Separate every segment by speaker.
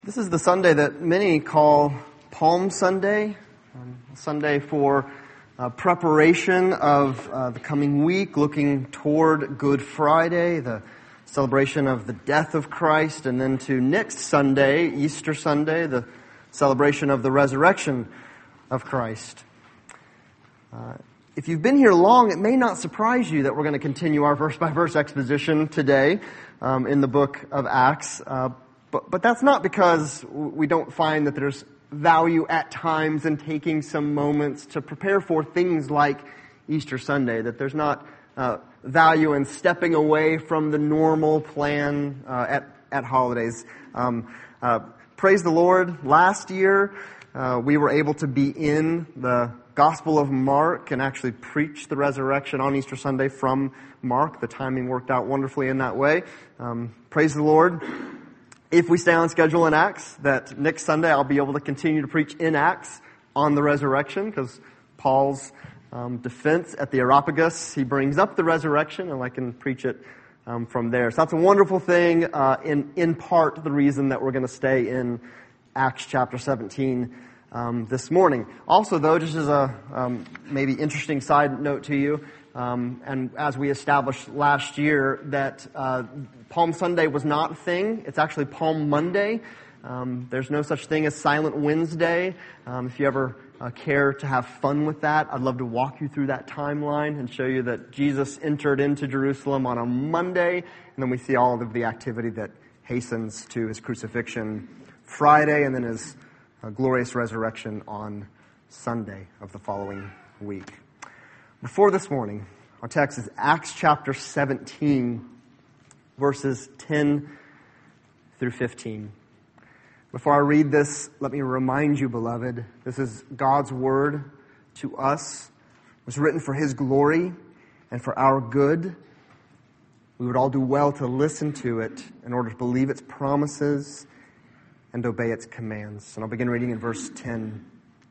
Speaker 1: This is the Sunday that many call Palm Sunday, a Sunday for preparation of the coming week, looking toward Good Friday, the celebration of the death of Christ, and then to next Sunday, Easter Sunday, the celebration of the resurrection of Christ. If you've been here long, it may not surprise you that we're going to continue our verse-by-verse exposition today in the book of Acts. But that's not because we don't find that there's value at times in taking some moments to prepare for things like Easter Sunday, that there's not value in stepping away from the normal plan at holidays. Praise the Lord. Last year, we were able to be in the Gospel of Mark and actually preach the resurrection on Easter Sunday from Mark. The timing worked out wonderfully in that way. Praise the Lord. If we stay on schedule in Acts, that next Sunday I'll be able to continue to preach in Acts on the resurrection, because Paul's defense at the Areopagus, he brings up the resurrection, and I can preach it from there. So that's a wonderful thing, in part the reason that we're going to stay in Acts chapter 17 this morning. Also, though, just as a maybe interesting side note to you, and as we established last year, that Palm Sunday was not a thing. It's actually Palm Monday. There's no such thing as Silent Wednesday. If you ever care to have fun with that, I'd love to walk you through that timeline and show you that Jesus entered into Jerusalem on a Monday, and then we see all of the activity that hastens to his crucifixion Friday, and then his glorious resurrection on Sunday of the following week. Before this morning, our text is Acts chapter 17, verses 10 through 15. Before I read this, let me remind you, beloved, this is God's word to us. It was written for His glory and for our good. We would all do well to listen to it in order to believe its promises and obey its commands. And I'll begin reading in verse 10.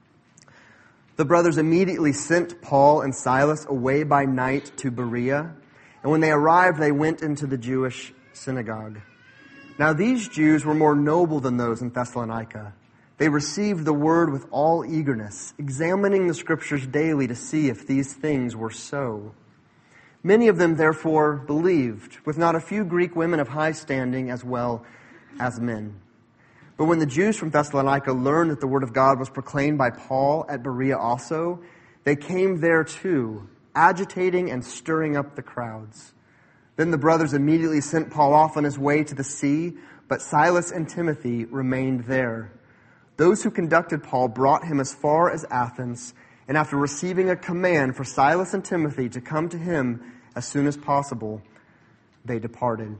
Speaker 1: The brothers immediately sent Paul and Silas away by night to Berea, and when they arrived, they went into the Jewish synagogue. Now these Jews were more noble than those in Thessalonica. They received the word with all eagerness, examining the Scriptures daily to see if these things were so. Many of them therefore believed, with not a few Greek women of high standing as well as men. But when the Jews from Thessalonica learned that the word of God was proclaimed by Paul at Berea also, they came there too, agitating and stirring up the crowds. Then the brothers immediately sent Paul off on his way to the sea, but Silas and Timothy remained there. Those who conducted Paul brought him as far as Athens, and after receiving a command for Silas and Timothy to come to him as soon as possible, they departed.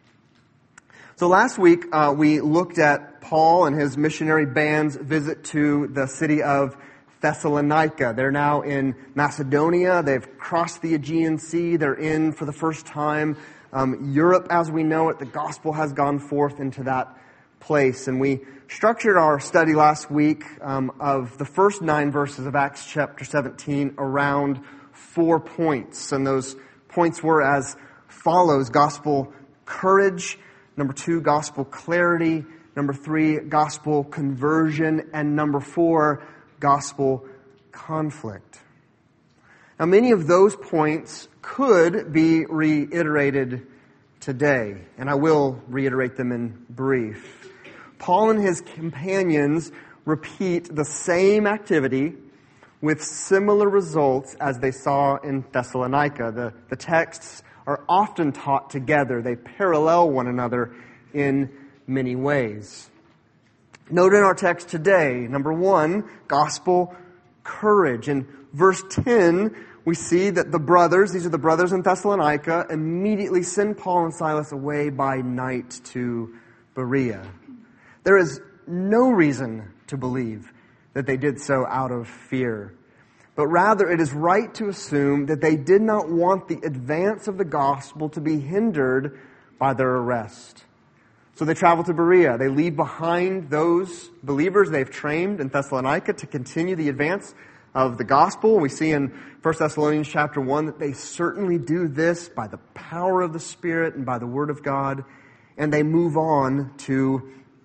Speaker 1: So last week, we looked at Paul and his missionary band's visit to the city of Thessalonica. They're now in Macedonia. They've crossed the Aegean Sea. They're in, for the first time, Europe as we know it. The gospel has gone forth into that place. And we structured our study last week of the first 9 verses of Acts chapter 17 around 4 points. And those points were as follows: gospel courage, number 2, gospel clarity, number 3, gospel conversion, and number 4, gospel conflict. Now, many of those points could be reiterated today, and I will reiterate them in brief. Paul and his companions repeat the same activity with similar results as they saw in Thessalonica. The texts are often taught together. They parallel one another in many ways. Note in our text today, number 1, gospel courage. In verse 10, we see that the brothers, these are the brothers in Thessalonica, immediately send Paul and Silas away by night to Berea. There is no reason to believe that they did so out of fear, but rather it is right to assume that they did not want the advance of the gospel to be hindered by their arrest. So they travel to Berea. They leave behind those believers they've trained in Thessalonica to continue the advance of the gospel. We see in 1 Thessalonians chapter 1 that they certainly do this by the power of the Spirit and by the word of God. And they move on to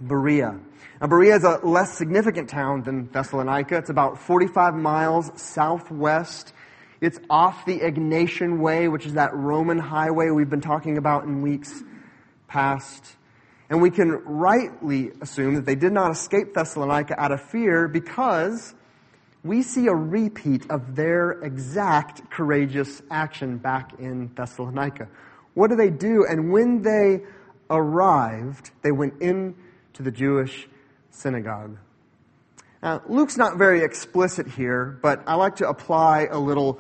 Speaker 1: Berea. Now, Berea is a less significant town than Thessalonica. It's about 45 miles southwest. It's off the Egnatian Way, which is that Roman highway we've been talking about in weeks past. And we can rightly assume that they did not escape Thessalonica out of fear, because we see a repeat of their exact courageous action back in Thessalonica. What do they do? And when they arrived, they went into the Jewish synagogue. Now, Luke's not very explicit here, but I like to apply a little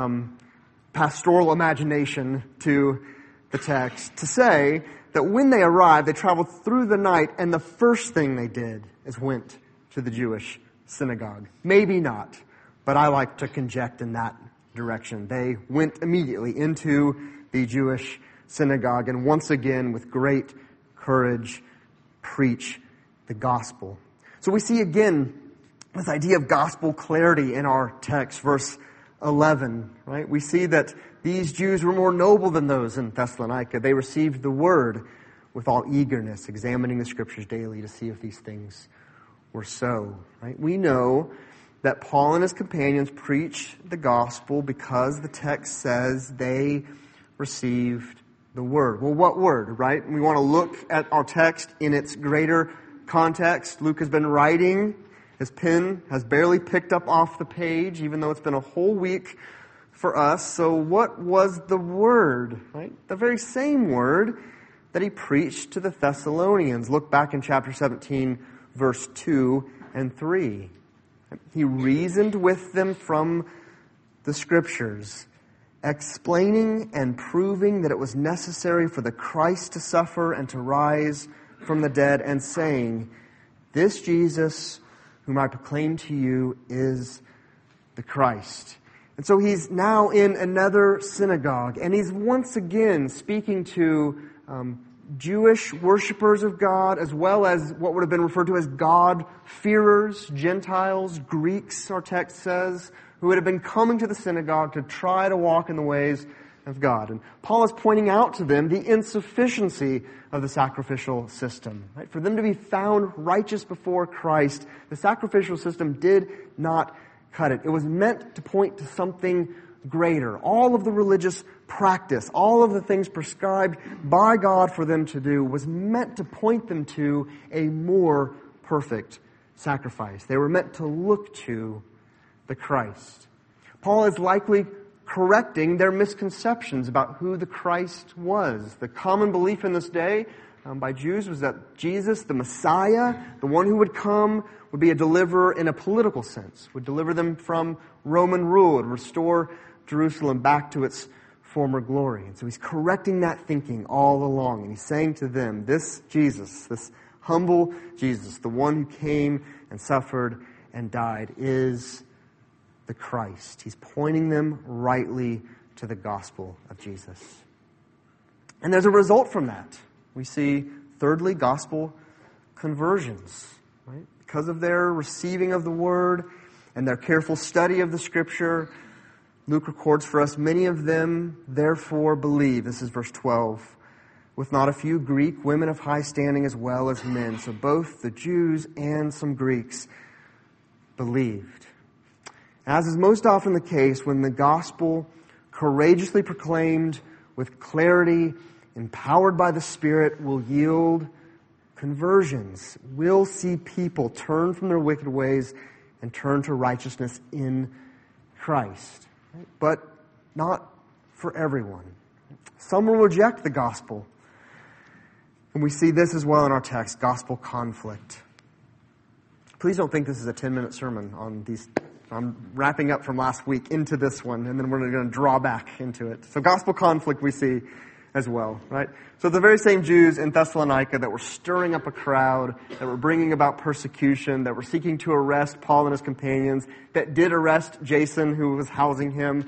Speaker 1: pastoral imagination to the text to say that when they arrived, they traveled through the night, and the first thing they did is went to the Jewish synagogue. Maybe not, but I like to conject in that direction. They went immediately into the Jewish synagogue, and once again, with great courage, preach the gospel. So we see again this idea of gospel clarity in our text, verse 11, right? We see that these Jews were more noble than those in Thessalonica. They received the word with all eagerness, examining the scriptures daily to see if these things were so, right? We know that Paul and his companions preach the gospel because the text says they received the word. Well, what word, right? We want to look at our text in its greater context. Luke has been writing. His pen has barely picked up off the page, even though it's been a whole week for us. So what was the word, right? The very same word that he preached to the Thessalonians. Look back in chapter 17, verse 2 and 3. He reasoned with them from the scriptures, explaining and proving that it was necessary for the Christ to suffer and to rise from the dead, and saying, "This Jesus whom I proclaim to you is the Christ." And so he's now in another synagogue, and he's once again speaking to Jewish worshipers of God, as well as what would have been referred to as God-fearers, Gentiles, Greeks, our text says, who would have been coming to the synagogue to try to walk in the ways of God. And Paul is pointing out to them the insufficiency of the sacrificial system. Right? For them to be found righteous before Christ, the sacrificial system did not cut it. It was meant to point to something greater. All of the religious practice, all of the things prescribed by God for them to do, was meant to point them to a more perfect sacrifice. They were meant to look to the Christ. Paul is likely correcting their misconceptions about who the Christ was. The common belief in this day by Jews was that Jesus, the Messiah, the one who would come, would be a deliverer in a political sense, would deliver them from Roman rule, would restore Jerusalem back to its former glory. And so he's correcting that thinking all along. And he's saying to them, this Jesus, this humble Jesus, the one who came and suffered and died, is the Christ. He's pointing them rightly to the gospel of Jesus. And there's a result from that. We see, thirdly, gospel conversions. Right? Because of their receiving of the word and their careful study of the scripture, Luke records for us, many of them therefore believe. This is verse 12. With not a few Greek women of high standing as well as men. So both the Jews and some Greeks believed. As is most often the case, when the gospel, courageously proclaimed with clarity, empowered by the Spirit, will yield conversions. We'll see people turn from their wicked ways and turn to righteousness in Christ. But not for everyone. Some will reject the gospel. And we see this as well in our text, gospel conflict. Please don't think this is a 10-minute sermon on these. I'm wrapping up from last week into this one, and then we're going to draw back into it. So gospel conflict we see as well, right? So the very same Jews in Thessalonica that were stirring up a crowd, that were bringing about persecution, that were seeking to arrest Paul and his companions, that did arrest Jason, who was housing him.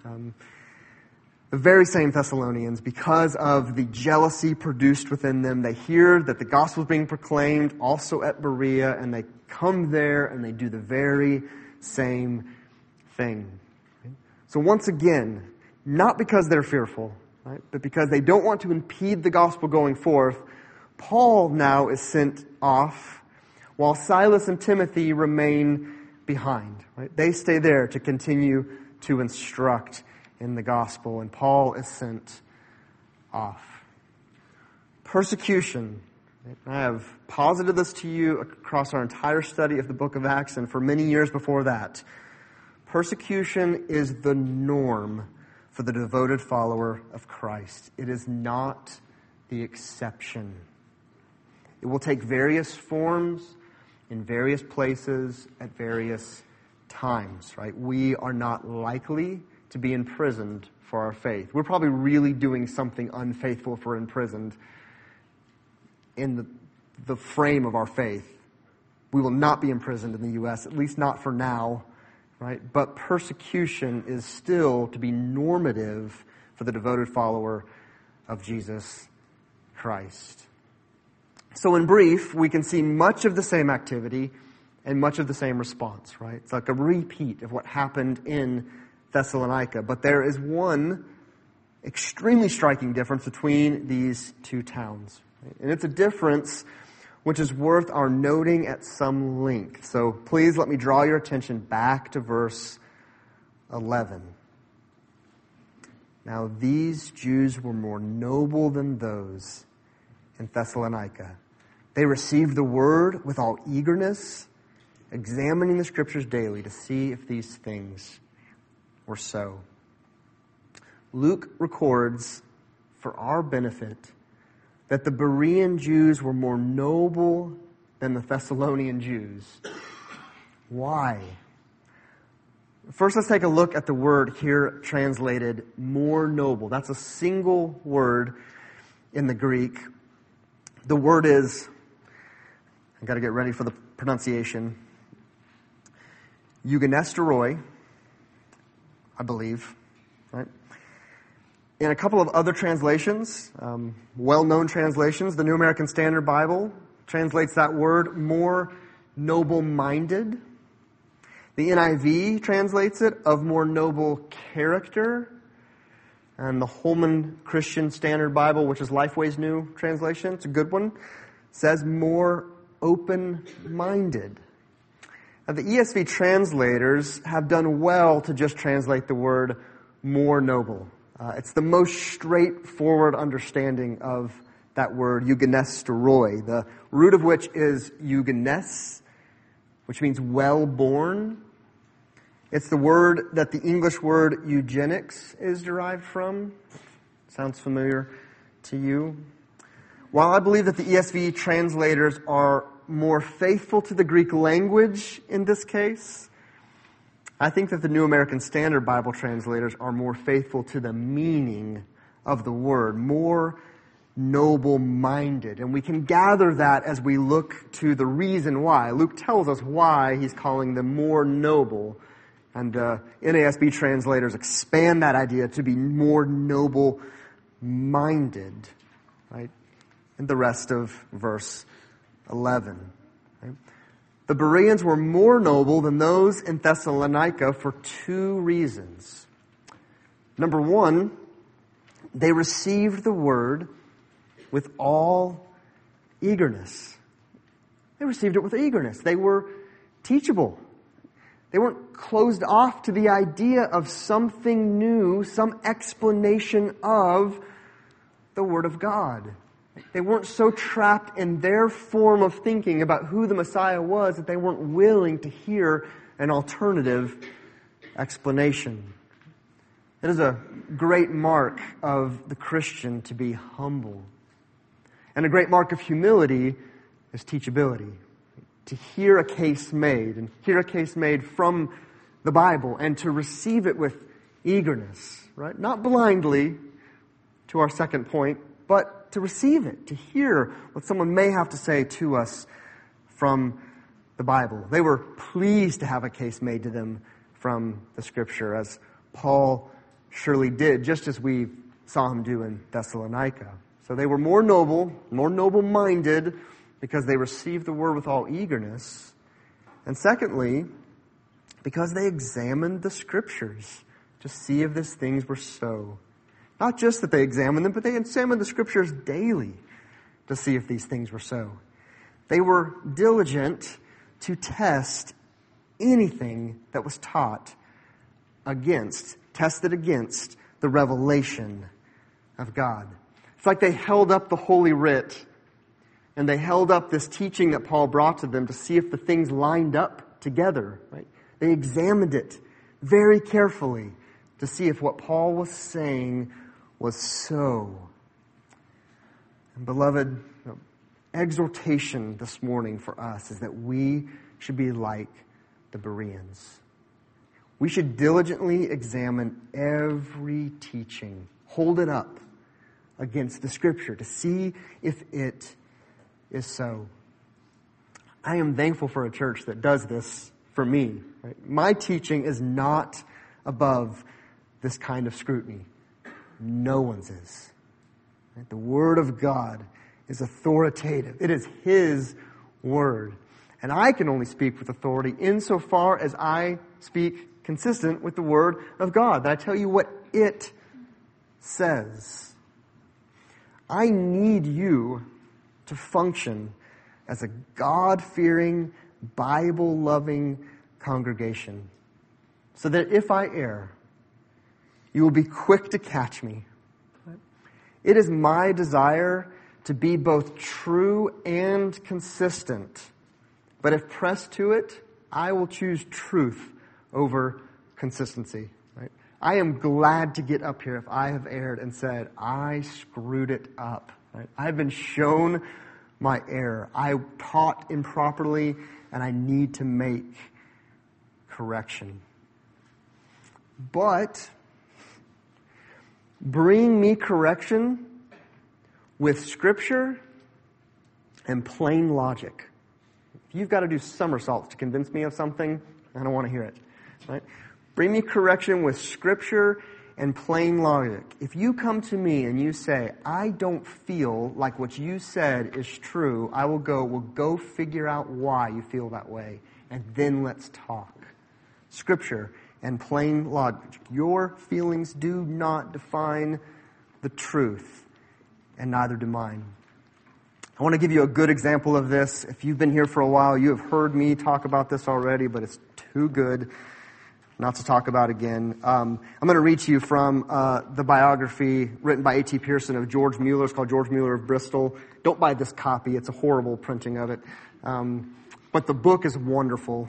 Speaker 1: The very same Thessalonians, because of the jealousy produced within them, they hear that the gospel is being proclaimed also at Berea, and they come there and they do the very same thing. So once again, not because they're fearful, right, but because they don't want to impede the gospel going forth, Paul now is sent off, while Silas and Timothy remain behind. Right? They stay there to continue to instruct in the gospel, and Paul is sent off. Persecution. I have posited this to you across our entire study of the book of Acts and for many years before that. Persecution is the norm for the devoted follower of Christ. It is not the exception. It will take various forms in various places at various times, right? We are not likely to be imprisoned for our faith. We're probably really doing something unfaithful if we're imprisoned in the frame of our faith. We will not be imprisoned in the U.S., at least not for now, right? But persecution is still to be normative for the devoted follower of Jesus Christ. So in brief, we can see much of the same activity and much of the same response, right? It's like a repeat of what happened in Thessalonica. But there is one extremely striking difference between these two towns. Right? And it's a difference which is worth our noting at some length. So please let me draw your attention back to verse 11. Now these Jews were more noble than those in Thessalonica. They received the word with all eagerness, examining the scriptures daily to see if these things were so. Luke records for our benefit that the Berean Jews were more noble than the Thessalonian Jews. Why? First, let's take a look at the word here translated more noble. That's a single word in the Greek. The word is, I've got to get ready for the pronunciation, eugenesteroi, I believe, right? In a couple of other translations, well-known translations, the New American Standard Bible translates that word more noble-minded. The NIV translates it of more noble character. And the Holman Christian Standard Bible, which is Lifeway's new translation, it's a good one, says more open-minded. Now, the ESV translators have done well to just translate the word more noble. It's the most straightforward understanding of that word, eugenesteroi, the root of which is eugenes, which means well-born. It's the word that the English word eugenics is derived from. Sounds familiar to you? While I believe that the ESV translators are more faithful to the Greek language in this case, I think that the New American Standard Bible translators are more faithful to the meaning of the word, more noble-minded. And we can gather that as we look to the reason why. Luke tells us why he's calling them more noble. And NASB translators expand that idea to be more noble-minded, right? In the rest of verse 11. Right? The Bereans were more noble than those in Thessalonica for two reasons. Number one, they received the word with all eagerness. They received it with eagerness. They were teachable. They weren't closed off to the idea of something new, some explanation of the Word of God. They weren't so trapped in their form of thinking about who the Messiah was that they weren't willing to hear an alternative explanation. It is a great mark of the Christian to be humble. And a great mark of humility is teachability. To hear a case made, and hear a case made from the Bible, and to receive it with eagerness, right? Not blindly, to our second point, but to receive it, to hear what someone may have to say to us from the Bible. They were pleased to have a case made to them from the Scripture, as Paul surely did, just as we saw him do in Thessalonica. So they were more noble-minded, because they received the word with all eagerness. And secondly, because they examined the Scriptures to see if these things were so. Not just that they examined them, but they examined the Scriptures daily to see if these things were so. They were diligent to test anything that was tested against the revelation of God. It's like they held up the Holy Writ and they held up this teaching that Paul brought to them to see if the things lined up together. Right? They examined it very carefully to see if what Paul was saying was so. And beloved, exhortation this morning for us is that we should be like the Bereans. We should diligently examine every teaching, hold it up against the Scripture to see if it is so. I am thankful for a church that does this for me. Right? My teaching is not above this kind of scrutiny. No one's is. Right? The Word of God is authoritative. It is His Word. And I can only speak with authority insofar as I speak consistent with the Word of God. That I tell you what it says. I need you to function as a God-fearing, Bible-loving congregation, so that if I err, you will be quick to catch me. It is my desire to be both true and consistent. But if pressed to it, I will choose truth over consistency. Right? I am glad to get up here if I have erred and said, I screwed it up. Right? I've been shown my error. I taught improperly and I need to make correction. But bring me correction with Scripture and plain logic. If you've got to do somersaults to convince me of something, I don't want to hear it. Right? Bring me correction with Scripture and plain logic. If you come to me and you say, I don't feel like what you said is true, I will go figure out why you feel that way, and then let's talk. Scripture and plain logic. Your feelings do not define the truth, and neither do mine. I want to give you a good example of this. If you've been here for a while, you have heard me talk about this already, but it's too good not to talk about again. I'm going to read to you from the biography written by A.T. Pierson of George Mueller. It's called George Mueller of Bristol. Don't buy this copy. It's a horrible printing of it. But the book is wonderful.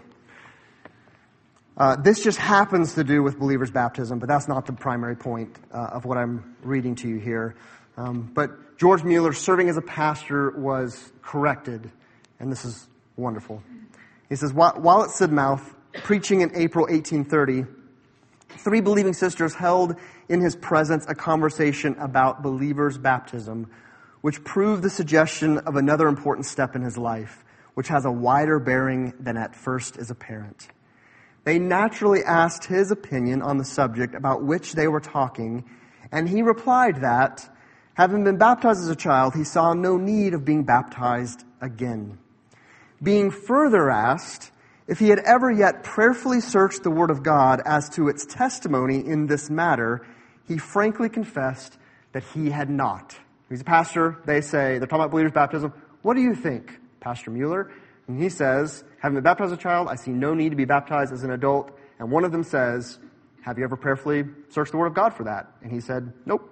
Speaker 1: This just happens to do with believers' baptism, but that's not the primary point of what I'm reading to you here. But George Mueller, serving as a pastor, was corrected, and this is wonderful. He says, while at Sidmouth, preaching in April 1830, 3 believing sisters held in his presence a conversation about believers' baptism, which proved the suggestion of another important step in his life, which has a wider bearing than at first is apparent. They naturally asked his opinion on the subject about which they were talking, and he replied that, having been baptized as a child, he saw no need of being baptized again. Being further asked if he had ever yet prayerfully searched the Word of God as to its testimony in this matter, he frankly confessed that he had not. He's a pastor. They're talking about believers' baptism. What do you think, Pastor Mueller? And he says, having been baptized as a child, I see no need to be baptized as an adult. And one of them says, have you ever prayerfully searched the Word of God for that? And he said, nope.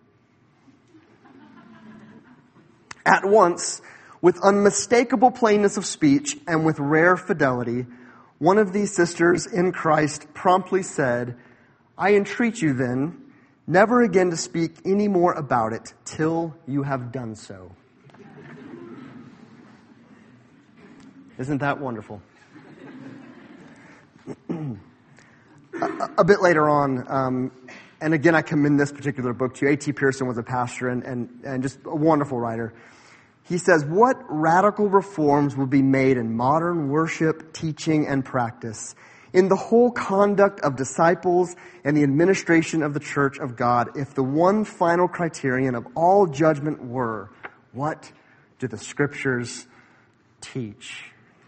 Speaker 1: At once, with unmistakable plainness of speech and with rare fidelity, one of these sisters in Christ promptly said, I entreat you then, never again to speak any more about it till you have done so. Isn't that wonderful? A bit later on, and again I commend this particular book to you. A.T. Pierson was a pastor and just a wonderful writer. He says, what radical reforms will be made in modern worship, teaching, and practice, in the whole conduct of disciples and the administration of the church of God, if the one final criterion of all judgment were, what do the Scriptures teach?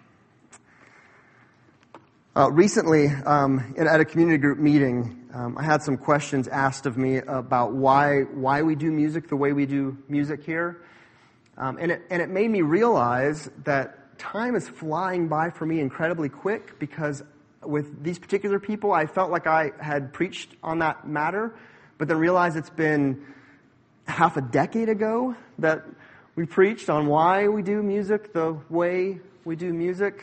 Speaker 1: Recently, at a community group meeting, I had some questions asked of me about why we do music the way we do music here. And it made me realize that time is flying by for me incredibly quick, because with these particular people, I felt like I had preached on that matter, but then realized it's been half a decade ago that we preached on why we do music the way we do music.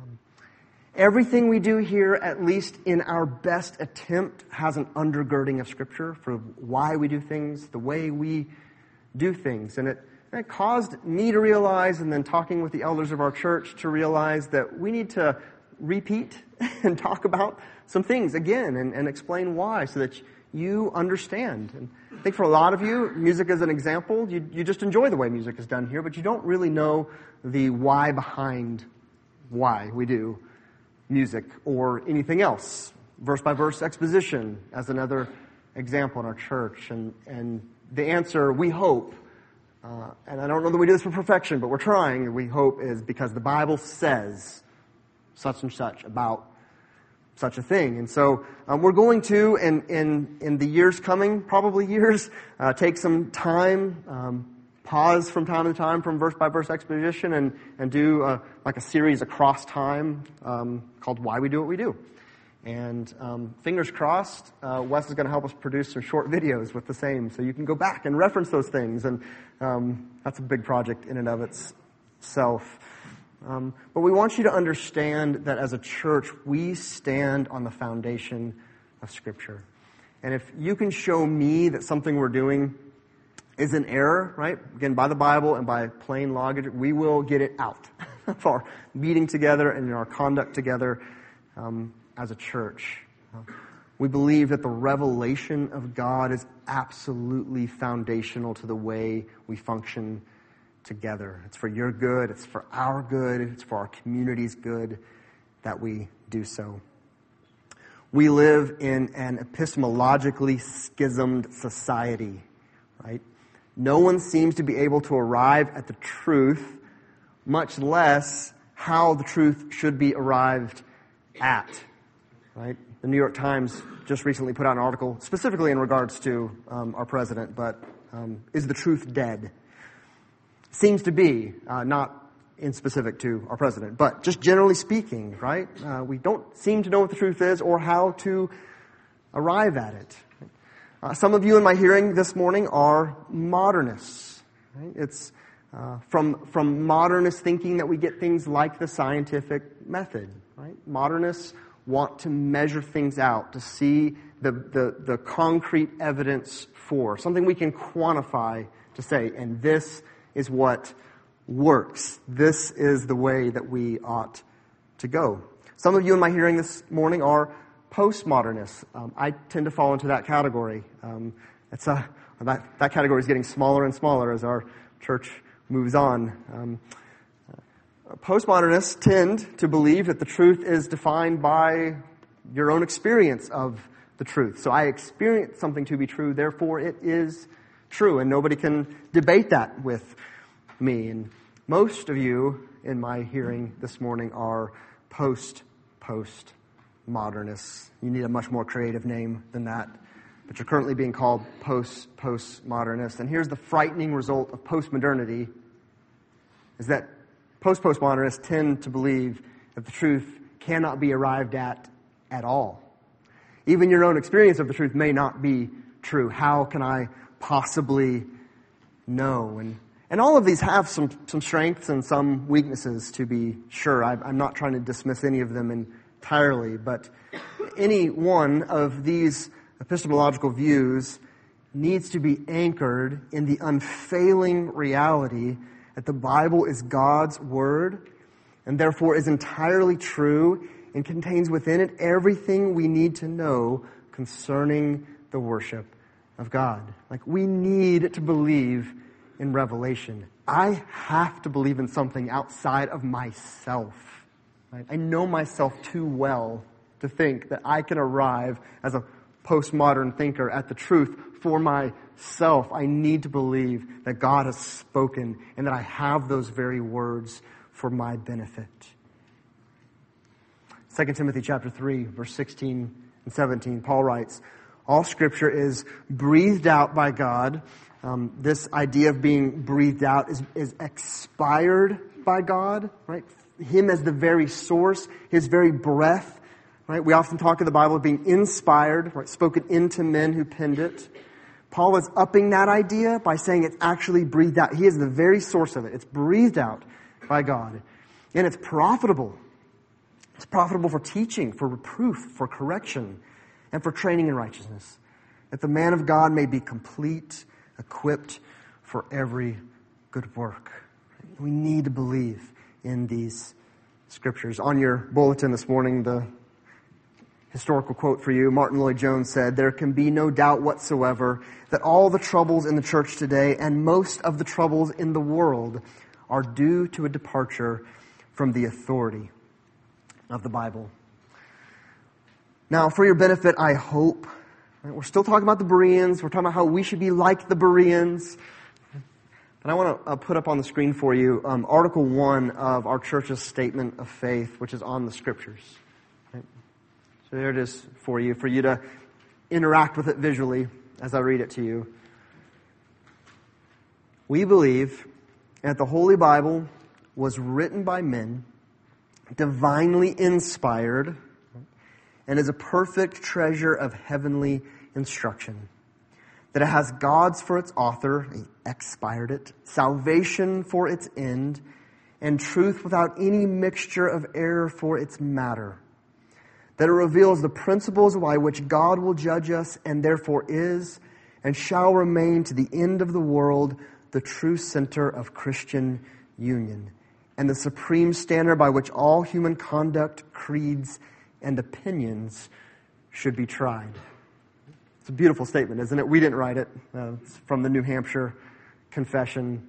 Speaker 1: Everything we do here, at least in our best attempt, has an undergirding of Scripture for why we do things the way we do things. And it caused me to realize, and then talking with the elders of our church, to realize that we need to repeat and talk about some things again and explain why, so that you understand. And I think for a lot of you, music as an example, you just enjoy the way music is done here, but you don't really know the why behind why we do music or anything else. Verse-by-verse exposition as another example in our church. And the answer, we hope, and I don't know that we do this for perfection, but we're trying, we hope, is because the Bible says such and such about such a thing. And so we're going to, in the years coming, probably years, take some time, pause from time to time from verse-by-verse exposition and do like a series across time called Why We Do What We Do. And fingers crossed, Wes is going to help us produce some short videos with the same, so you can go back and reference those things. And that's a big project in and of itself. But we want you to understand that as a church, we stand on the foundation of Scripture. And if you can show me that something we're doing is an error, right? Again, by the Bible and by plain logic, we will get it out of our meeting together and in our conduct together as a church. We believe that the revelation of God is absolutely foundational to the way we function together. It's for your good, it's for our good, it's for our community's good that we do so. We live in an epistemologically schismed society, right? No one seems to be able to arrive at the truth, much less how the truth should be arrived at, right? The New York Times just recently put out an article specifically in regards to our president, but is the truth dead? Seems to be, not in specific to our president, but just generally speaking, right? We don't seem to know what the truth is or how to arrive at it. Some of you in my hearing this morning are modernists. Right? It's from modernist thinking that we get things like the scientific method. Right? Modernists want to measure things out, to see the concrete evidence for something we can quantify, to say, and this is what works. This is the way that we ought to go. Some of you in my hearing this morning are postmodernists. I tend to fall into that category. That category is getting smaller and smaller as our church moves on. Postmodernists tend to believe that the truth is defined by your own experience of the truth. So I experience something to be true, therefore it is true, and nobody can debate that with me. And most of you in my hearing this morning are postmodernists. You need a much more creative name than that, but you're currently being called postmodernists. And here's the frightening result of postmodernity, is that postmodernists tend to believe that the truth cannot be arrived at all. Even your own experience of the truth may not be true. How can I possibly know? And all of these have some strengths and some weaknesses, to be sure. I'm not trying to dismiss any of them entirely, but any one of these epistemological views needs to be anchored in the unfailing reality that the Bible is God's Word and therefore is entirely true and contains within it everything we need to know concerning the worship of God. Like, we need to believe in revelation. I have to believe in something outside of myself. Right? I know myself too well to think that I can arrive as a postmodern thinker at the truth for myself. I need to believe that God has spoken and that I have those very words for my benefit. 2 Timothy chapter 3, verse 16 and 17, Paul writes, "All Scripture is breathed out by God This idea of being breathed out is expired by God, right? Him as the very source, His very breath, right? We often talk in the Bible of being inspired, right? Spoken into men who penned it. Paul is upping that idea by saying it's actually breathed out. He is the very source of it. It's breathed out by God. And it's profitable. It's profitable for teaching, for reproof, for correction, and for training in righteousness, that the man of God may be complete, equipped for every good work. We need to believe in these scriptures. On your bulletin this morning, the historical quote for you, Martin Lloyd-Jones said, "There can be no doubt whatsoever that all the troubles in the church today and most of the troubles in the world are due to a departure from the authority of the Bible." Now, for your benefit, I hope, right, we're still talking about the Bereans. We're talking about how we should be like the Bereans. And I want to put up on the screen for you Article 1 of our church's Statement of Faith, which is on the Scriptures. Right? So there it is for you to interact with it visually as I read it to you. We believe that the Holy Bible was written by men, divinely inspired, and is a perfect treasure of heavenly instruction. That it has God's for its author, He expired it, salvation for its end, and truth without any mixture of error for its matter. That it reveals the principles by which God will judge us, and therefore is, and shall remain to the end of the world, the true center of Christian union, and the supreme standard by which all human conduct, creeds, and opinions should be tried. It's a beautiful statement, isn't it? We didn't write it. It's from the New Hampshire Confession.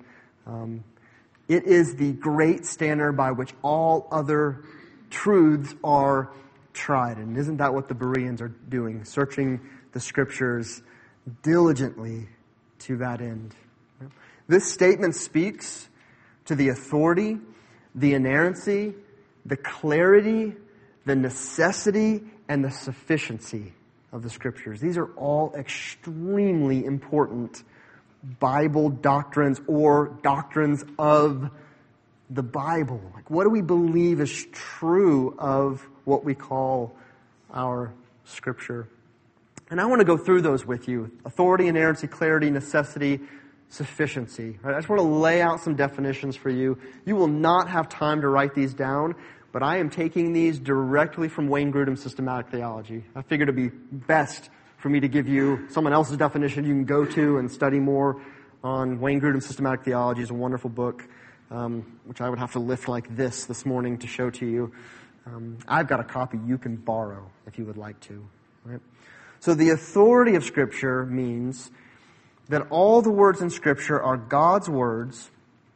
Speaker 1: It is the great standard by which all other truths are tried. And isn't that what the Bereans are doing? Searching the Scriptures diligently to that end. This statement speaks to the authority, the inerrancy, the clarity, the necessity, and the sufficiency of the Scriptures. These are all extremely important Bible doctrines or doctrines of the Bible. Like, what do we believe is true of what we call our Scripture? And I want to go through those with you. Authority, inerrancy, clarity, necessity, sufficiency. Right? I just want to lay out some definitions for you. You will not have time to write these down, but I am taking these directly from Wayne Grudem's Systematic Theology. I figured it'd be best for me to give you someone else's definition you can go to and study more on. Wayne Grudem's Systematic Theology is a wonderful book, which I would have to lift like this morning to show to you. I've got a copy you can borrow if you would like to. Right? So the authority of Scripture means that all the words in Scripture are God's words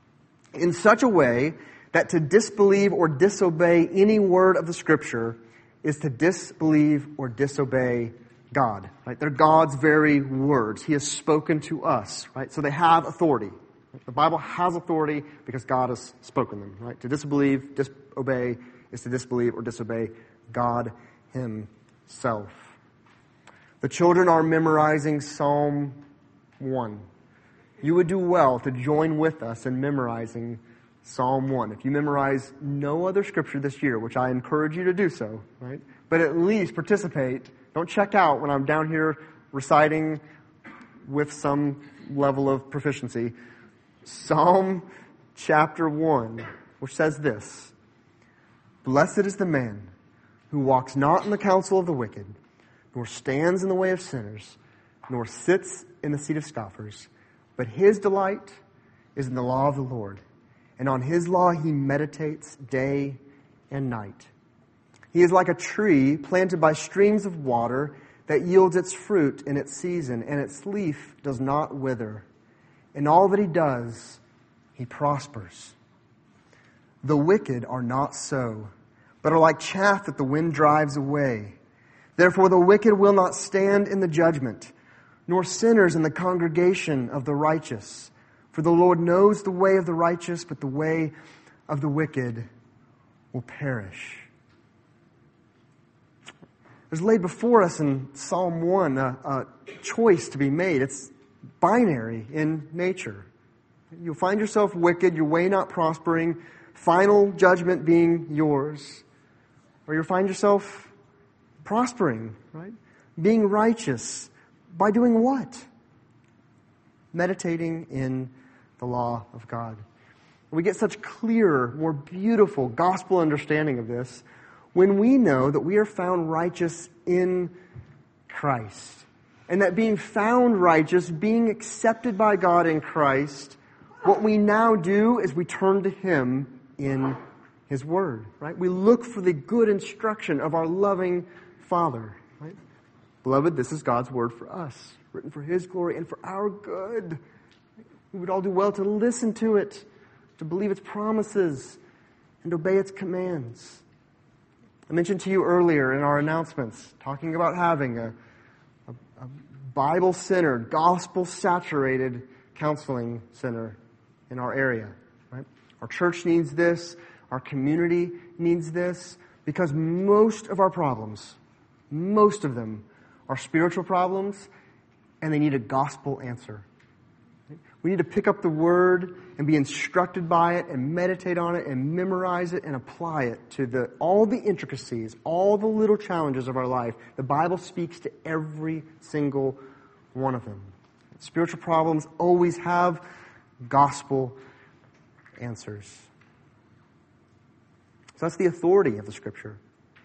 Speaker 1: in such a way that to disbelieve or disobey any word of the Scripture is to disbelieve or disobey God. Right? They're God's very words. He has spoken to us. Right? So they have authority. The Bible has authority because God has spoken them. Right? To disbelieve, disobey is to disbelieve or disobey God Himself. The children are memorizing Psalm 1. You would do well to join with us in memorizing Psalm 1. If you memorize no other scripture this year, which I encourage you to do so, right? But at least participate. Don't check out when I'm down here reciting with some level of proficiency. Psalm chapter 1, which says this: "Blessed is the man who walks not in the counsel of the wicked, nor stands in the way of sinners, nor sits in the seat of scoffers. But his delight is in the law of the Lord, and on his law he meditates day and night. He is like a tree planted by streams of water that yields its fruit in its season, and its leaf does not wither. In all that he does, he prospers. The wicked are not so, but are like chaff that the wind drives away. Therefore the wicked will not stand in the judgment, nor sinners in the congregation of the righteous. For the Lord knows the way of the righteous, but the way of the wicked will perish." There's laid before us in Psalm 1 a choice to be made. It's binary in nature. You'll find yourself wicked, your way not prospering, final judgment being yours. Or you'll find yourself prospering, right? Being righteous by doing what? Meditating in the law of God. We get such clearer, more beautiful gospel understanding of this when we know that we are found righteous in Christ. And that being found righteous, being accepted by God in Christ, what we now do is we turn to Him in His Word, right? We look for the good instruction of our loving Father, right? Beloved, this is God's Word for us, written for His glory and for our good. We would all do well to listen to it, to believe its promises, and obey its commands. I mentioned to you earlier in our announcements, talking about having a Bible-centered, gospel-saturated counseling center in our area. Right? Our church needs this. Our community needs this. Because most of our problems, most of them, are spiritual problems, and they need a gospel answer. We need to pick up the Word and be instructed by it and meditate on it and memorize it and apply it to all the intricacies, all the little challenges of our life. The Bible speaks to every single one of them. Spiritual problems always have gospel answers. So that's the authority of the Scripture.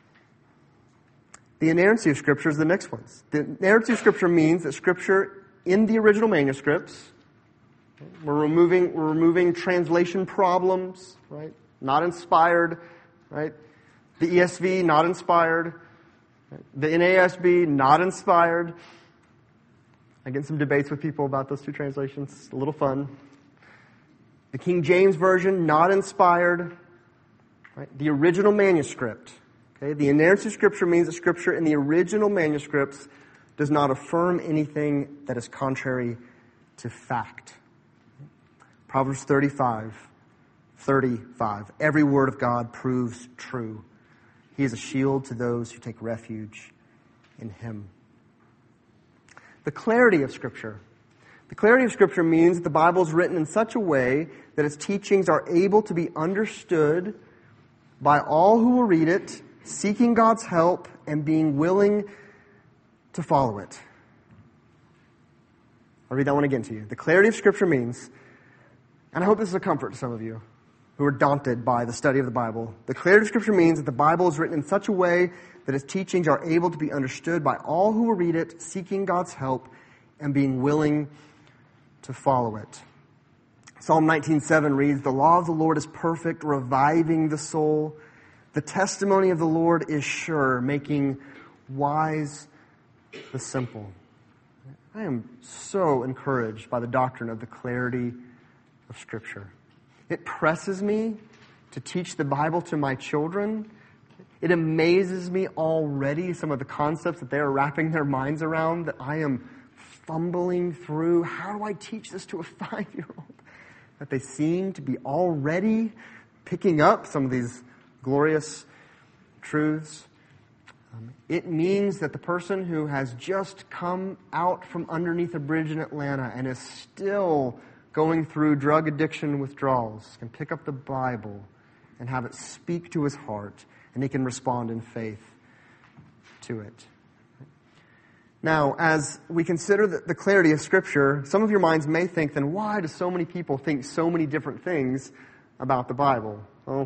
Speaker 1: The inerrancy of Scripture is the next one. The inerrancy of Scripture means that Scripture in the original manuscripts, we're removing translation problems, right? Not inspired, right? The ESV, not inspired. The NASB, not inspired. I get some debates with people about those two translations. It's a little fun. The King James Version, not inspired. Right? The original manuscript. Okay? The inerrancy of Scripture means that Scripture in the original manuscripts does not affirm anything that is contrary to fact. Proverbs 35. Every word of God proves true. He is a shield to those who take refuge in Him. The clarity of Scripture. The clarity of Scripture means that the Bible is written in such a way that its teachings are able to be understood by all who will read it, seeking God's help and being willing to follow it. I'll read that one again to you. The clarity of Scripture means, and I hope this is a comfort to some of you who are daunted by the study of the Bible. The clarity of Scripture means that the Bible is written in such a way that its teachings are able to be understood by all who will read it, seeking God's help and being willing to follow it. Psalm 19:7 reads, "The law of the Lord is perfect, reviving the soul. The testimony of the Lord is sure, making wise the simple." I am so encouraged by the doctrine of the clarity of Scripture. It presses me to teach the Bible to my children. It amazes me already, some of the concepts that they are wrapping their minds around that I am fumbling through. How do I teach this to a 5-year-old? That they seem to be already picking up some of these glorious truths. It means that the person who has just come out from underneath a bridge in Atlanta and is still going through drug addiction withdrawals can pick up the Bible and have it speak to his heart, and he can respond in faith to it. Now, as we consider the clarity of Scripture, some of your minds may think, then why do so many people think so many different things about the Bible? Well,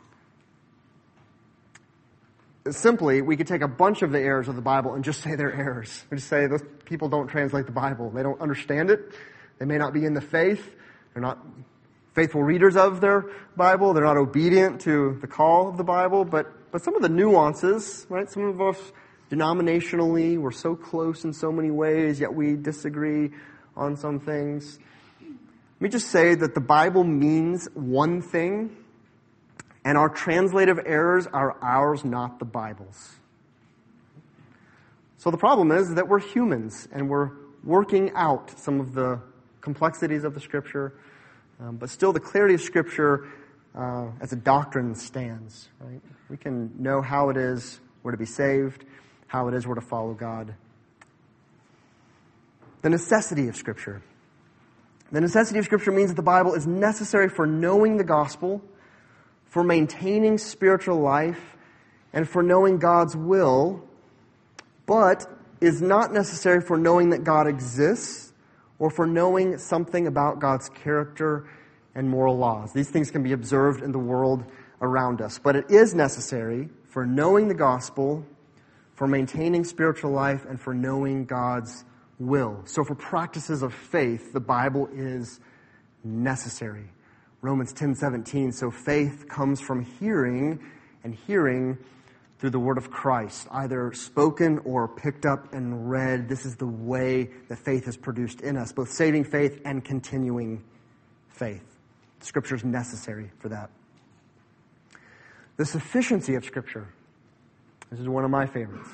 Speaker 1: simply, we could take a bunch of the errors of the Bible and just say they're errors. We just say those people don't translate the Bible. They don't understand it. They may not be in the faith. They're not faithful readers of their Bible. They're not obedient to the call of the Bible. But some of the nuances, right? Some of us denominationally, we're so close in so many ways, yet we disagree on some things. Let me just say that the Bible means one thing, and our translative errors are ours, not the Bible's. So the problem is that we're humans, and we're working out some of the complexities of the Scripture, but still the clarity of Scripture as a doctrine stands. Right? We can know how it is we're to be saved, how it is we're to follow God. The necessity of Scripture. The necessity of Scripture means that the Bible is necessary for knowing the gospel, for maintaining spiritual life, and for knowing God's will, but is not necessary for knowing that God exists or for knowing something about God's character and moral laws. These things can be observed in the world around us, but it is necessary for knowing the gospel, for maintaining spiritual life, and for knowing God's will. So for practices of faith, the Bible is necessary. Romans 10:17, so faith comes from hearing, and hearing through the word of Christ, either spoken or picked up and read. This is the way that faith is produced in us, both saving faith and continuing faith. Scripture is necessary for that. The sufficiency of Scripture. This is one of my favorites.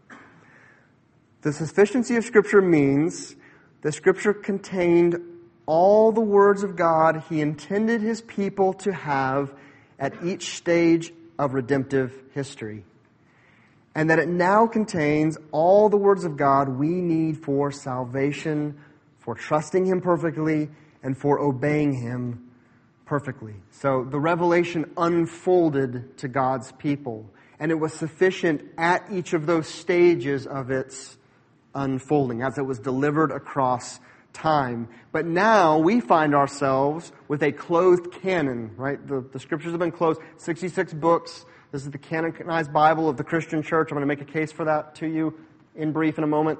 Speaker 1: The sufficiency of Scripture means that Scripture contained all the words of God He intended His people to have at each stage of redemptive history. And that it now contains all the words of God we need for salvation, for trusting Him perfectly, and for obeying Him perfectly. So the revelation unfolded to God's people, and it was sufficient at each of those stages of its unfolding, as it was delivered across time. But now we find ourselves with a closed canon, right? The Scriptures have been closed, 66 books. This is the canonized Bible of the Christian church. I'm going to make a case for that to you in brief in a moment.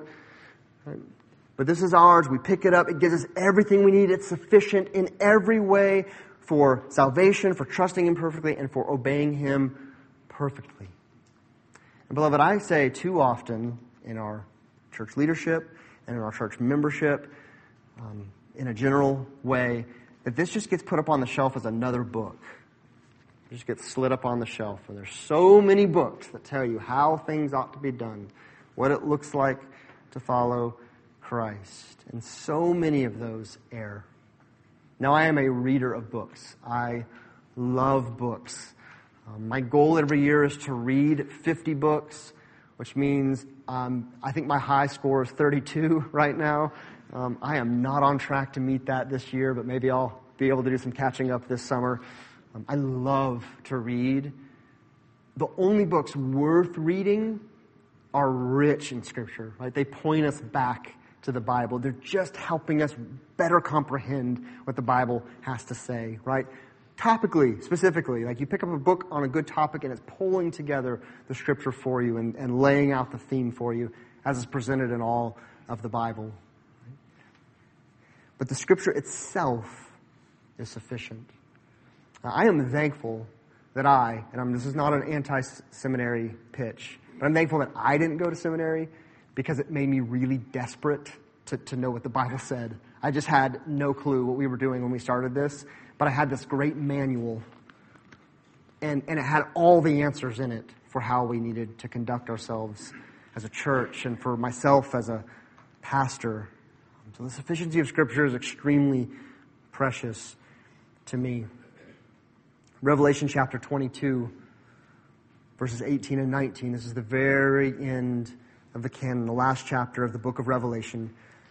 Speaker 1: But this is ours. We pick it up. It gives us everything we need. It's sufficient in every way for salvation, for trusting Him perfectly, and for obeying Him perfectly. And beloved, I say too often in our church leadership and in our church membership, in a general way, that this just gets put up on the shelf as another book. It just gets slid up on the shelf. And there's so many books that tell you how things ought to be done, what it looks like to follow Christ. And so many of those err. Now, I am a reader of books. I love books. My goal every year is to read 50 books, which means I think my high score is 32 right now. I am not on track to meet that this year, but maybe I'll be able to do some catching up this summer. I love to read. The only books worth reading are rich in Scripture, right? They point us back to the Bible. They're just helping us better comprehend what the Bible has to say, right? Topically, specifically, like you pick up a book on a good topic and it's pulling together the Scripture for you and laying out the theme for you as is presented in all of the Bible. But the Scripture itself is sufficient. Now, I am thankful that this is not an anti-seminary pitch, but I'm thankful that I didn't go to seminary because it made me really desperate to know what the Bible said. I just had no clue what we were doing when we started this, but I had this great manual, and it had all the answers in it for how we needed to conduct ourselves as a church and for myself as a pastor. So the sufficiency of Scripture is extremely precious to me. Revelation chapter 22, verses 18 and 19. This is the very end of the canon, the last chapter of the book of Revelation.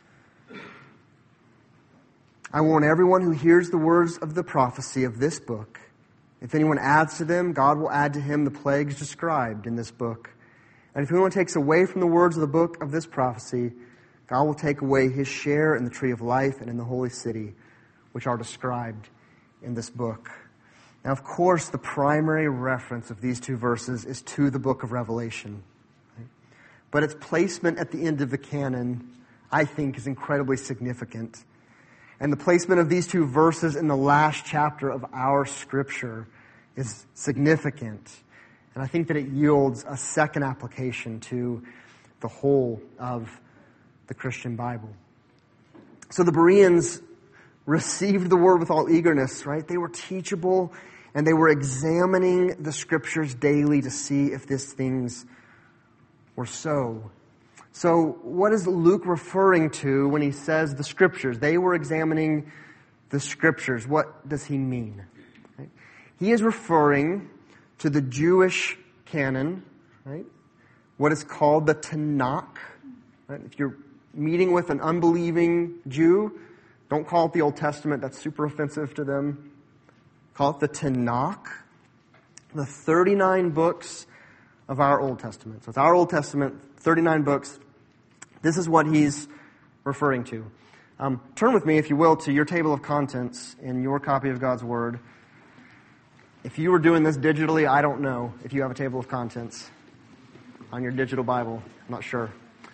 Speaker 1: I warn everyone who hears the words of the prophecy of this book. If anyone adds to them, God will add to him the plagues described in this book. And if anyone takes away from the words of the book of this prophecy, God will take away his share in the tree of life and in the holy city, which are described in this book. Now, of course, the primary reference of these two verses is to the book of Revelation. Right? But its placement at the end of the canon, I think, is incredibly significant. And the placement of these two verses in the last chapter of our Scripture is significant. And I think that it yields a second application to the whole of the Christian Bible. So the Bereans received the word with all eagerness, right? They were teachable, and they were examining the Scriptures daily to see if these things were so. So what is Luke referring to when he says the Scriptures? They were examining the Scriptures. What does he mean? Right? He is referring to the Jewish canon, right? What is called the Tanakh. Right? If you're meeting with an unbelieving Jew, don't call it the Old Testament. That's super offensive to them. Call it the Tanakh, the 39 books of our Old Testament. So it's our Old Testament, 39 books. This is what he's referring to. Turn with me, if you will, to your table of contents in your copy of God's Word. If you were doing this digitally, I don't know if you have a table of contents on your digital Bible. I'm not sure.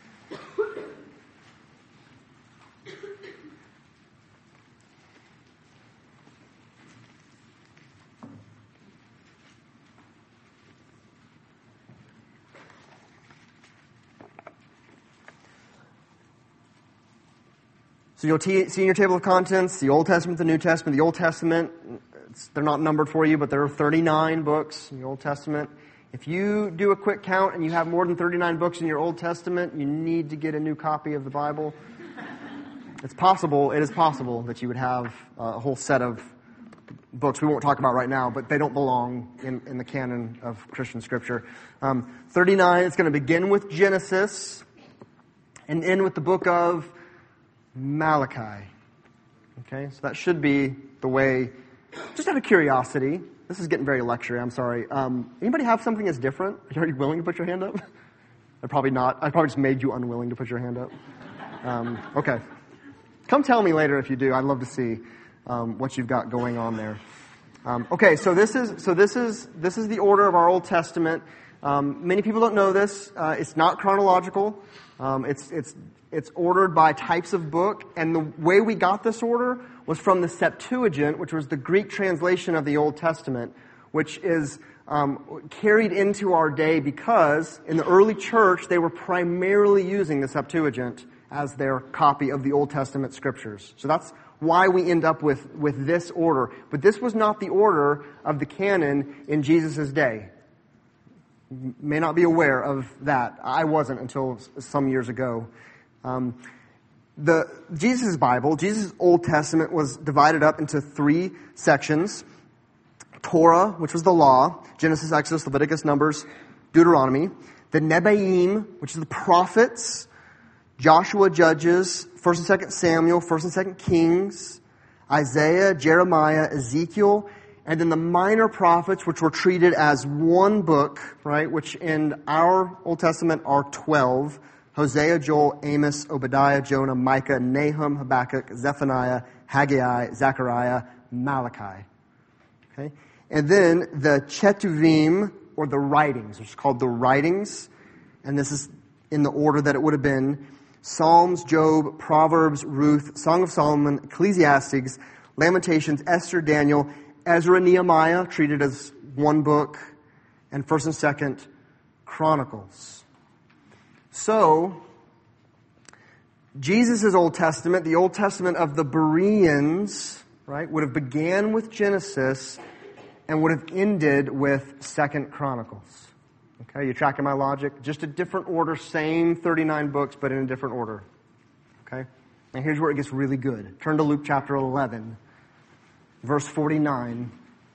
Speaker 1: So you'll see in your table of contents the Old Testament, the New Testament. The Old Testament, they're not numbered for you, but there are 39 books in the Old Testament. If you do a quick count and you have more than 39 books in your Old Testament, you need to get a new copy of the Bible. It is possible that you would have a whole set of books we won't talk about right now, but they don't belong in the canon of Christian Scripture. 39, it's going to begin with Genesis and end with the book of Malachi. Okay, so that should be the way. Just out of curiosity, this is getting very lectury, I'm sorry. Anybody have something that's different? Are you willing to put your hand up? Probably not. I probably just made you unwilling to put your hand up. Okay. Come tell me later if you do. I'd love to see what you've got going on there. Okay, so this is the order of our Old Testament. Many people don't know this. It's not chronological. It's ordered by types of book, and the way we got this order was from the Septuagint, which was the Greek translation of the Old Testament, which is carried into our day because in the early church they were primarily using the Septuagint as their copy of the Old Testament scriptures. So that's why we end up with this order. But this was not the order of the canon in Jesus' day. You may not be aware of that. I wasn't until some years ago. Jesus' Bible, Jesus' Old Testament was divided up into 3 sections. Torah, which was the law, Genesis, Exodus, Leviticus, Numbers, Deuteronomy. The Nebiim, which is the prophets, Joshua, Judges, 1st and 2nd Samuel, 1st and 2nd Kings, Isaiah, Jeremiah, Ezekiel, and then the minor prophets, which were treated as one book, right, which in our Old Testament are 12. Hosea, Joel, Amos, Obadiah, Jonah, Micah, Nahum, Habakkuk, Zephaniah, Haggai, Zechariah, Malachi. Okay? And then the Ketuvim, or the writings, which is called the writings, and this is in the order that it would have been: Psalms, Job, Proverbs, Ruth, Song of Solomon, Ecclesiastes, Lamentations, Esther, Daniel, Ezra, Nehemiah, treated as one book, and 1st and 2nd Chronicles. So, Jesus' Old Testament, the Old Testament of the Bereans, right, would have began with Genesis and would have ended with 2nd Chronicles. Okay, you tracking my logic? Just a different order, same 39 books, but in a different order. Okay? And here's where it gets really good. Turn to Luke chapter 11, verse 49.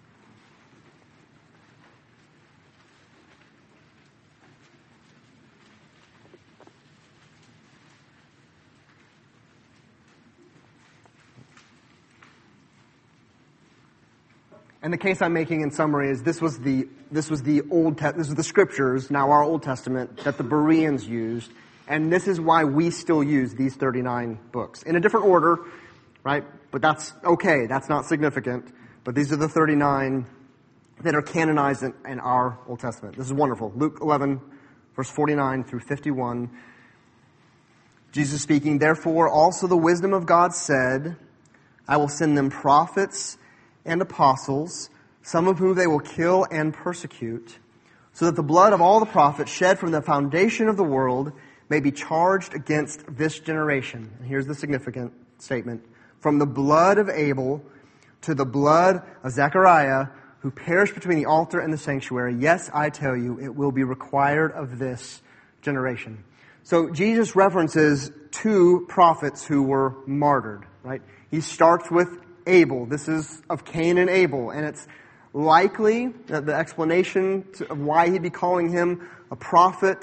Speaker 1: And the case I'm making in summary is this was the scriptures, now our Old Testament, that the Bereans used, and this is why we still use these 39 books in a different order, right? But that's okay. That's not significant. But these are the 39 that are canonized in our Old Testament. This is wonderful. Luke 11, verse 49 through 51. Jesus speaking, "Therefore also the wisdom of God said, I will send them prophets and apostles, some of whom they will kill and persecute, so that the blood of all the prophets shed from the foundation of the world may be charged against this generation." And here's the significant statement: "From the blood of Abel to the blood of Zechariah, who perished between the altar and the sanctuary. Yes, I tell you, it will be required of this generation." So Jesus references 2 prophets who were martyred, right? He starts with Abel. This is of Cain and Abel, and it's likely that the explanation of why he'd be calling him a prophet,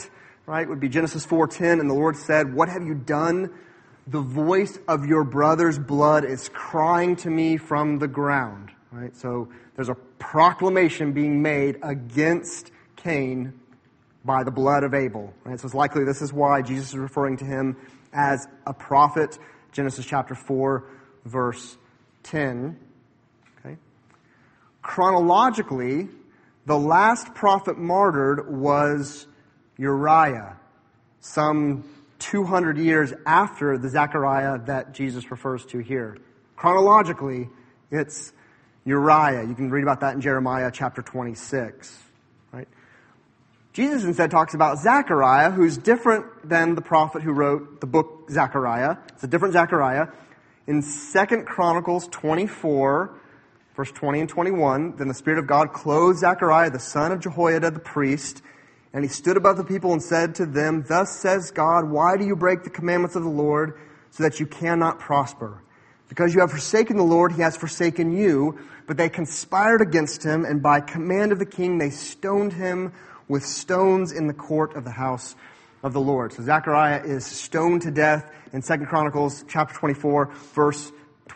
Speaker 1: right, would be Genesis 4:10, and the Lord said, "What have you done? The voice of your brother's blood is crying to me from the ground." Right? So there's a proclamation being made against Cain by the blood of Abel. Right? So it's likely this is why Jesus is referring to him as a prophet. Genesis chapter 4, verse 10. Okay? Chronologically, the last prophet martyred was Uriah, some 200 years after the Zechariah that Jesus refers to here. Chronologically, it's Uriah. You can read about that in Jeremiah chapter 26. Right? Jesus instead talks about Zechariah, who's different than the prophet who wrote the book Zechariah. It's a different Zechariah. In 2 Chronicles 24, verse 20 and 21, then the Spirit of God clothed Zechariah, the son of Jehoiada the priest, and he stood above the people and said to them, "Thus says God, why do you break the commandments of the Lord so that you cannot prosper? Because you have forsaken the Lord, he has forsaken you." But they conspired against him, and by command of the king they stoned him with stones in the court of the house of the Lord. So Zechariah is stoned to death in 2 Chronicles chapter 24, verse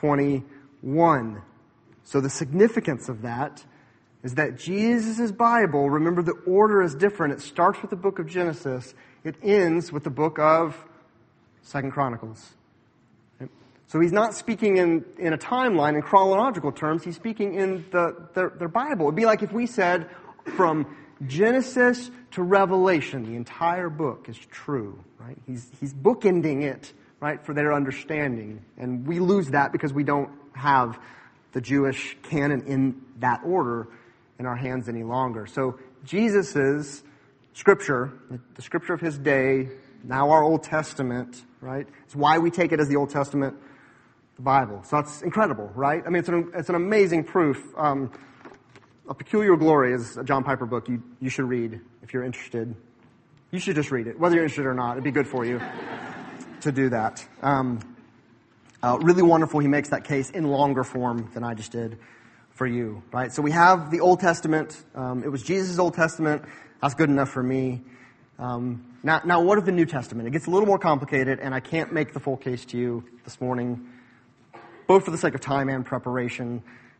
Speaker 1: 21. So the significance of that is that Jesus' Bible, remember the order is different. It starts with the book of Genesis. It ends with the book of 2 Chronicles. Okay? So he's not speaking in a timeline, in chronological terms. He's speaking in their Bible. It would be like if we said from Genesis to Revelation, the entire book is true. Right? He's bookending it, right, for their understanding. And we lose that because we don't have the Jewish canon in that order in our hands any longer. So Jesus' Scripture, the Scripture of his day, now our Old Testament, right? It's why we take it as the Old Testament, the Bible. So it's incredible, right? I mean, it's an amazing proof. A Peculiar Glory is a John Piper book you should read if you're interested. You should just read it. Whether you're interested or not, it'd be good for you to do that. Really wonderful. He makes that case in longer form than I just did for you, right? So we have the Old Testament. It was Jesus' Old Testament. That's good enough for me. Now, what of the New Testament? It gets a little more complicated, and I can't make the full case to you this morning, both for the sake of time and preparation.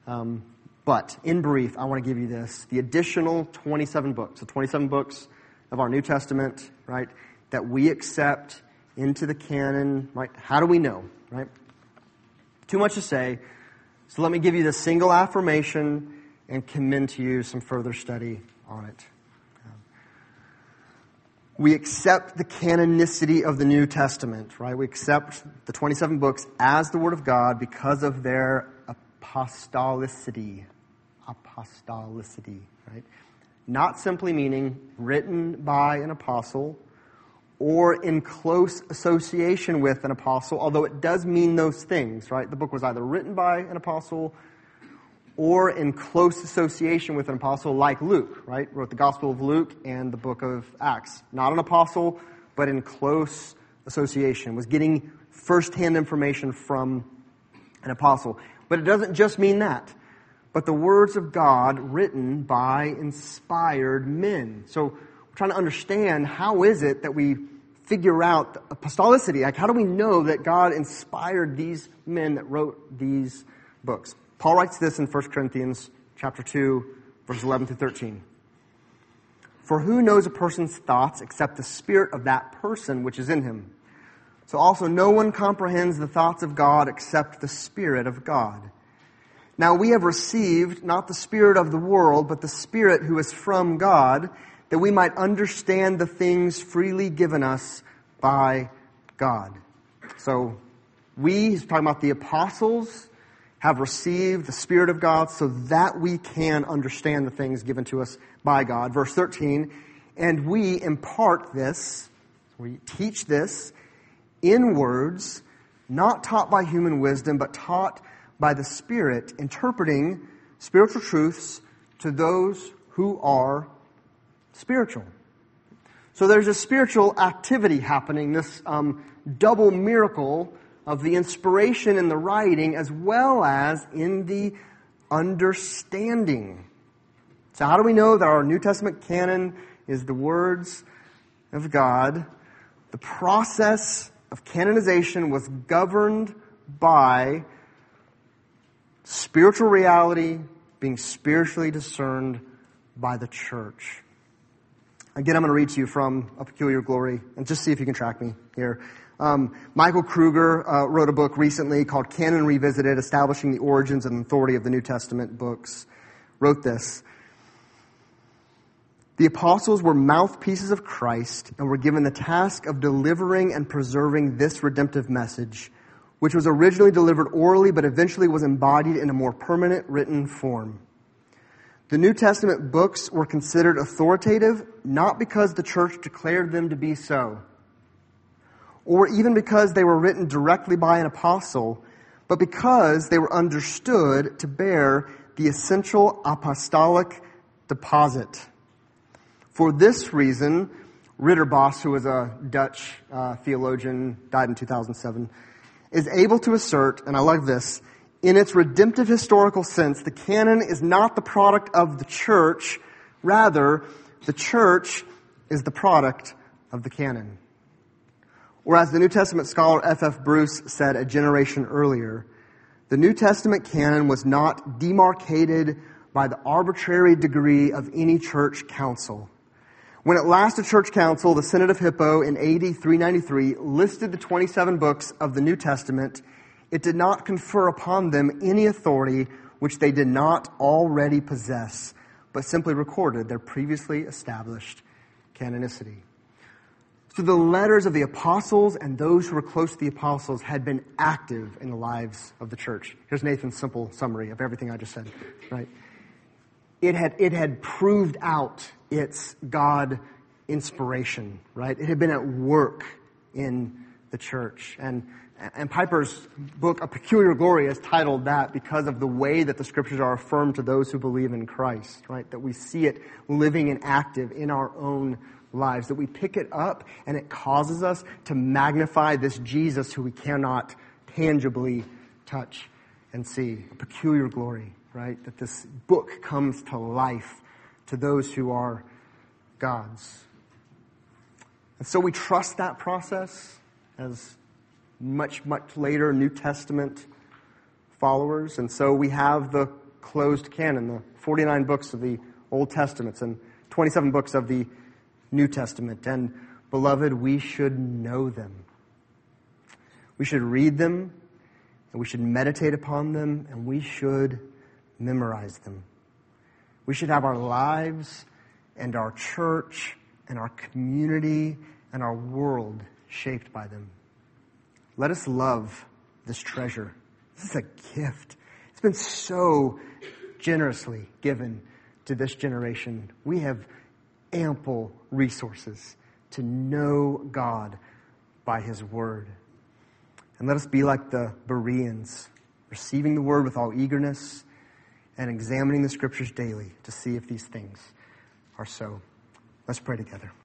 Speaker 1: But in brief, I want to give you this. The additional 27 books, the 27 books of our New Testament, right, that we accept into the canon, right? How do we know, right? Too much to say. So let me give you the single affirmation and commend to you some further study on it. We accept the canonicity of the New Testament, right? We accept the 27 books as the Word of God because of their apostolicity. Apostolicity, right? Not simply meaning written by an apostle or in close association with an apostle, although it does mean those things, right? The book was either written by an apostle or in close association with an apostle like Luke, right? Wrote the Gospel of Luke and the book of Acts. Not an apostle, but in close association. Was getting first-hand information from an apostle. But it doesn't just mean that. But the words of God written by inspired men. So we're trying to understand how is it that we figure out the apostolicity. Like how do we know that God inspired these men that wrote these books? Paul writes this in 1 Corinthians chapter 2, verses 11 through 13. For who knows a person's thoughts except the spirit of that person which is in him? So also no one comprehends the thoughts of God except the Spirit of God. Now we have received not the spirit of the world, but the Spirit who is from God, that we might understand the things freely given us by God. So he's talking about the apostles, have received the Spirit of God so that we can understand the things given to us by God. Verse 13, and we impart this, we teach this in words, not taught by human wisdom, but taught by the Spirit, interpreting spiritual truths to those who are spiritual. So there's a spiritual activity happening, this double miracle of the inspiration in the writing as well as in the understanding. So how do we know that our New Testament canon is the words of God, the process of canonization was governed by spiritual reality being spiritually discerned by the church. Again, I'm going to read to you from A Peculiar Glory, and just see if you can track me here. Michael Kruger wrote a book recently called Canon Revisited, Establishing the Origins and Authority of the New Testament Books. Wrote this: the apostles were mouthpieces of Christ and were given the task of delivering and preserving this redemptive message, which was originally delivered orally but eventually was embodied in a more permanent written form. The New Testament books were considered authoritative not because the church declared them to be so, or even because they were written directly by an apostle, but because they were understood to bear the essential apostolic deposit. For this reason, Ridderbos, who was a Dutch theologian, died in 2007, is able to assert, and I like this, in its redemptive historical sense, the canon is not the product of the church. Rather, the church is the product of the canon. Or as the New Testament scholar F.F. Bruce said a generation earlier, the New Testament canon was not demarcated by the arbitrary degree of any church council. When at last a church council, the Synod of Hippo in AD 393, listed the 27 books of the New Testament, it did not confer upon them any authority which they did not already possess, but simply recorded their previously established canonicity. So the letters of the apostles and those who were close to the apostles had been active in the lives of the church. Here's Nathan's simple summary of everything I just said, right? It had proved out its God inspiration, right? It had been at work in the church. And Piper's book, A Peculiar Glory, is titled that because of the way that the scriptures are affirmed to those who believe in Christ, right? That we see it living and active in our own lives, that we pick it up and it causes us to magnify this Jesus who we cannot tangibly touch and see. A peculiar glory, right? That this book comes to life to those who are God's. And so we trust that process as much later New Testament followers. And so we have the closed canon, the 49 books of the Old Testament and 27 books of the New Testament. And beloved, we should know them. We should read them, and we should meditate upon them, and we should memorize them. We should have our lives and our church and our community and our world shaped by them. Let us love this treasure. This is a gift. It's been so generously given to this generation. We have ample resources to know God by His Word. And let us be like the Bereans, receiving the Word with all eagerness and examining the Scriptures daily to see if these things are so. Let's pray together.